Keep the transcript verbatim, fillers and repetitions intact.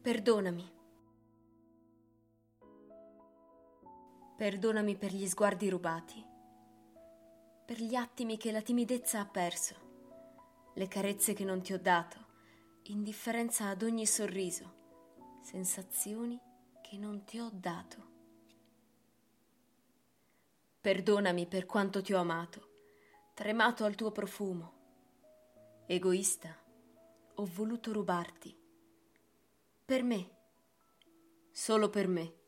Perdonami. Perdonami per gli sguardi rubati, per gli attimi che la timidezza ha perso, le carezze che non ti ho dato, indifferenza ad ogni sorriso, sensazioni che non ti ho dato. Perdonami per quanto ti ho amato, tremato al tuo profumo. Egoista, ho voluto rubarti. Per me, solo per me.